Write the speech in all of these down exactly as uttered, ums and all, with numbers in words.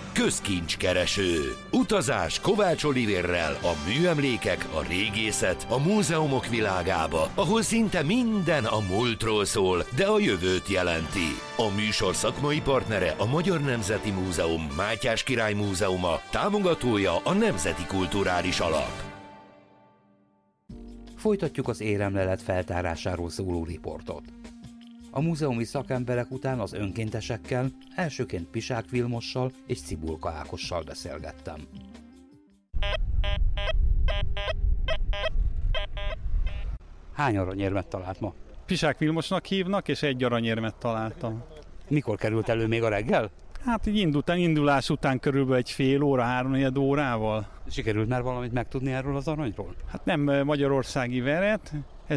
Közkincskereső. Utazás Kovács Olivérrel a műemlékek, a régészet, a múzeumok világába, ahol szinte minden a múltról szól, de a jövőt jelenti. A műsor szakmai partnere a Magyar Nemzeti Múzeum, Mátyás Király Múzeuma, támogatója a Nemzeti Kulturális Alap. Folytatjuk az éremlelet feltárásáról szóló riportot. A múzeumi szakemberek után az önkéntesekkel, elsőként Pisák Vilmossal és Cibulka Ákossal beszélgettem. Hány aranyérmet talált ma? Pisák Vilmosnak hívnak, és egy aranyérmet találtam. Mikor került elő, még a reggel? Hát így indult, indulás után körülbelül egy fél óra, háromnegyed órával. Sikerült már valamit megtudni erről az aranyról? Hát nem magyarországi veret,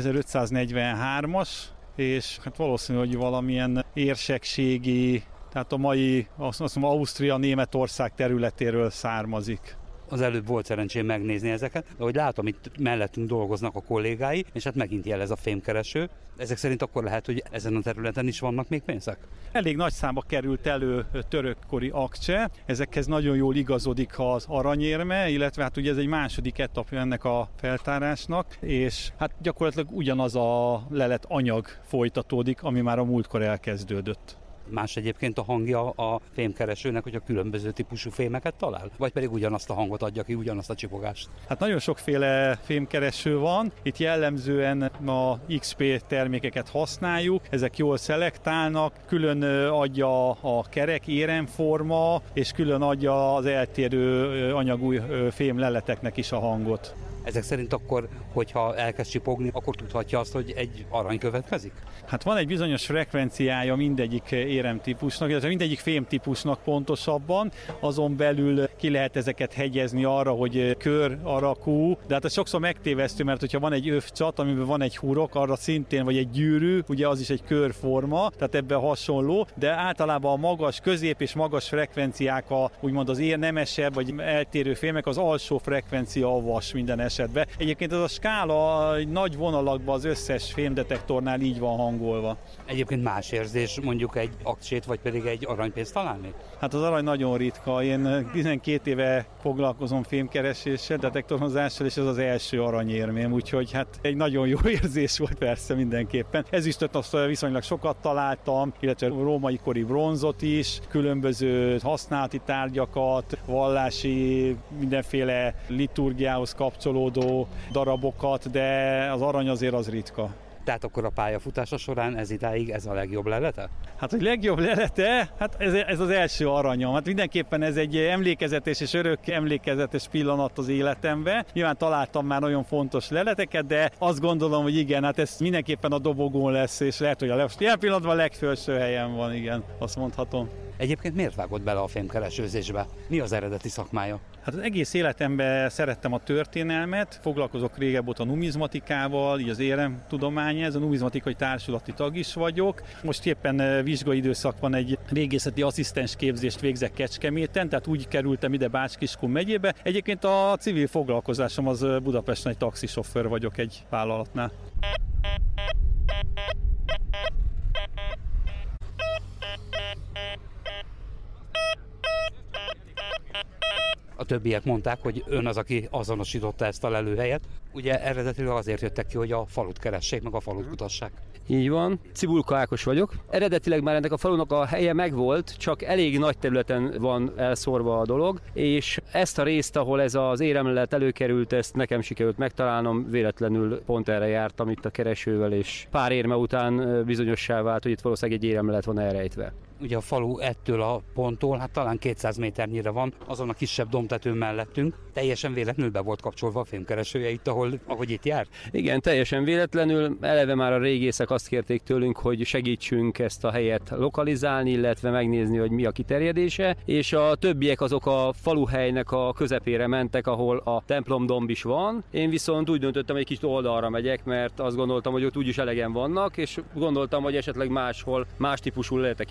ezerötszáznegyvenhármas, és hát valószínű, hogy valamilyen érsekségi, tehát a mai, azt mondom, Ausztria, Németország területéről származik. Az előbb volt szerencsém megnézni ezeket, de ahogy látom, itt mellettünk dolgoznak a kollégái, és hát megint jel ez a fémkereső. Ezek szerint akkor lehet, hogy ezen a területen is vannak még pénzek? Elég nagy számba került elő törökkori akcse, ezekhez nagyon jól igazodik az aranyérme, illetve hát ugye ez egy második etapja ennek a feltárásnak, és hát gyakorlatilag ugyanaz a lelet anyag folytatódik, ami már a múltkor elkezdődött. Más egyébként a hangja a fémkeresőnek, hogy a különböző típusú fémeket talál? Vagy pedig ugyanazt a hangot adja ki, ugyanazt a csipogást? Hát nagyon sokféle fémkereső van. Itt jellemzően a iksz pé termékeket használjuk, ezek jól szelektálnak, külön adja a kerek éremforma, és külön adja az eltérő anyagú fémleleteknek is a hangot. Ezek szerint akkor, hogyha elkezd csipogni, akkor tudhatja azt, hogy egy arany következik? Hát van egy bizonyos frekvenciája mindegyik éremtípusnak, illetve mindegyik fémtípusnak pontosabban, azon belül ki lehet ezeket hegyezni arra, hogy kör alakú, de hát ez sokszor megtévesztő, mert hogyha van egy övcsat, amiben van egy hurok, arra szintén, vagy egy gyűrű, ugye az is egy körforma, tehát ebben hasonló, de általában a magas, közép és magas frekvenciák, a, úgymond az ér nemesebb, vagy eltérő fémek, az alsó frekvencia a vas minden esetben. Egyébként ez a skála nagy vonalakban az összes fémdetektornál így van hangolva. Egyébként más érzés mondjuk egy akcsét, vagy pedig egy aranypénzt találni? Hát az arany nagyon ritka. Én tizenkét éve foglalkozom fémkereséssel, detektorhozással, és ez az első aranyérmém, úgyhogy hát egy nagyon jó érzés volt persze mindenképpen. Ezüstöt azt viszonylag sokat találtam, illetve római kori bronzot is, különböző használati tárgyakat, vallási mindenféle liturgiához kapcsolódó darabokat, de az arany azért az ritka. Tehát akkor a pályafutása során ez idáig ez a legjobb lelete? Hát, hogy legjobb lelete? Hát ez, ez az első aranyom. Hát mindenképpen ez egy emlékezetes és örök emlékezetes pillanat az életemben. Nyilván találtam már nagyon fontos leleteket, de azt gondolom, hogy igen, hát ez mindenképpen a dobogón lesz, és lehet, hogy a ilyen pillanatban a legfelső helyen van, igen, azt mondhatom. Egyébként miért vágott bele a fémkeresőzésbe? Mi az eredeti szakmája? Hát az egész életemben szerettem a történelmet, foglalkozok régebb óta numizmatikával, így az éremtudomány, ez a numizmatikai társulati tag is vagyok. Most éppen vizsgai időszak van, egy régészeti asszisztens képzést végzek Kecskeméten, tehát úgy kerültem ide Bács-Kiskun megyébe. Egyébként a civil foglalkozásom az Budapesten, egy taxisofőr vagyok egy vállalatnál. A többiek mondták, hogy ön az, aki azonosította ezt a lelőhelyet. Ugye eredetileg azért jöttek ki, hogy a falut keressék, meg a falut kutassák. Így van, Cibulka Ákos vagyok. Eredetileg már ennek a falunak a helye megvolt, csak elég nagy területen van elszórva a dolog, és ezt a részt, ahol ez az éremlelet előkerült, ezt nekem sikerült megtalálnom, véletlenül pont erre jártam itt a keresővel, és pár érme után bizonyossá vált, hogy itt valószínűleg egy éremlelet van elrejtve. Ugye a falu ettől a ponttól, hát talán kétszáz méternyire van, azon a kisebb domtetőn mellettünk. Teljesen véletlenül be volt kapcsolva a fémkeresője itt, ahol, ahogy itt jár? Igen, teljesen véletlenül. Eleve már a régészek azt kérték tőlünk, hogy segítsünk ezt a helyet lokalizálni, illetve megnézni, hogy mi a kiterjedése, és a többiek azok a faluhelynek a közepére mentek, ahol a templomdomb is van. Én viszont úgy döntöttem, hogy egy kicsit oldalra megyek, mert azt gondoltam, hogy ott úgyis elegen vannak, és gondoltam, hogy esetleg máshol más típusú leletek jöhetnek,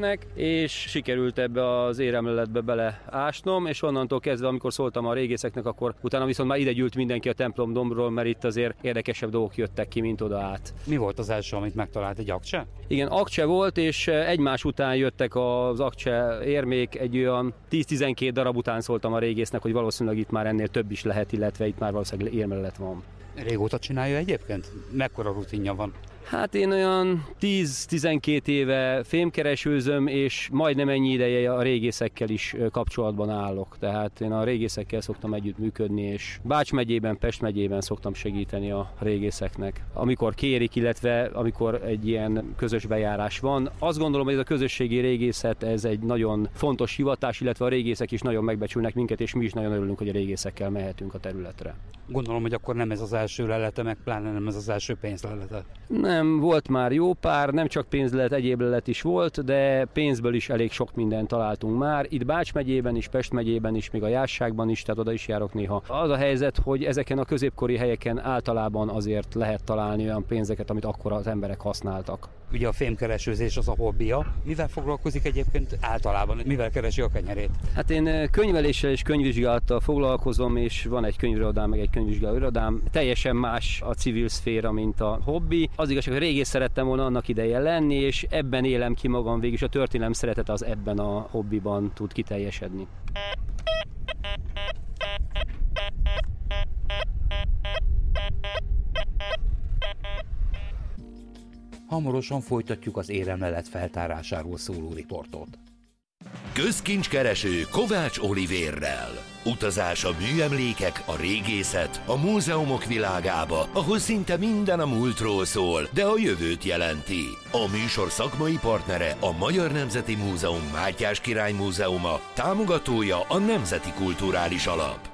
régészeknek, és sikerült ebbe az éremleletbe beleásnom, és onnantól kezdve, amikor szóltam a régészeknek, akkor utána viszont már ide gyűlt mindenki a templomdombról, mert itt azért érdekesebb dolgok jöttek ki, mint oda át. Mi volt az első, amit megtalált, egy akcse? Igen, akcse volt, és egymás után jöttek az akcse érmék, egy olyan tíz-tizenkét darab után szóltam a régésznek, hogy valószínűleg itt már ennél több is lehet, illetve itt már valószínűleg érmelelet van. Régóta csinálja egyébként? Mekkora rutinja van? Hát én olyan tíz-tizenkét éve fémkeresőzöm, és majdnem ennyi ideje a régészekkel is kapcsolatban állok. Tehát én a régészekkel szoktam együtt működni, és Bács megyében, Pest megyében szoktam segíteni a régészeknek. Amikor kérik, illetve amikor egy ilyen közös bejárás van. Azt gondolom, hogy ez a közösségi régészet, ez egy nagyon fontos hivatás, illetve a régészek is nagyon megbecsülnek minket, és mi is nagyon örülünk, hogy a régészekkel mehetünk a területre. Gondolom, hogy akkor nem ez az első lelete, meg pláne nem ez az első pénzlelete. Nem, volt már jó pár, nem csak pénzlelet, egyéb lelet is volt, de pénzből is elég sok mindent találtunk már. Itt Bács megyében is, Pest megyében is, még a Jásságban is, tehát oda is járok néha. Az a helyzet, hogy ezeken a középkori helyeken általában azért lehet találni olyan pénzeket, amit akkor az emberek használtak. Ugye a fémkeresőzés az a hobbija. Mivel foglalkozik egyébként általában? Mivel keresi a kenyerét? Hát én könyveléssel és könyvvizsgálattal foglalkozom, és van egy könyvirodám, meg egy könyvvizsgáló irodám. Teljesen más a civil szféra, mint a hobbi. Az igazság, hogy régész szerettem volna annak ideje lenni, és ebben élem ki magam végül, és a történelem szeretete az ebben a hobbiban tud kiteljesedni. Hamarosan folytatjuk az éremlelet feltárásáról szóló riportot. Közkincskereső Kovács Olivérrel. Utazás a műemlékek, a régészet, a múzeumok világába, ahol szinte minden a múltról szól, de a jövőt jelenti. A műsor szakmai partnere a Magyar Nemzeti Múzeum Mátyás Király Múzeuma, támogatója a Nemzeti Kulturális Alap.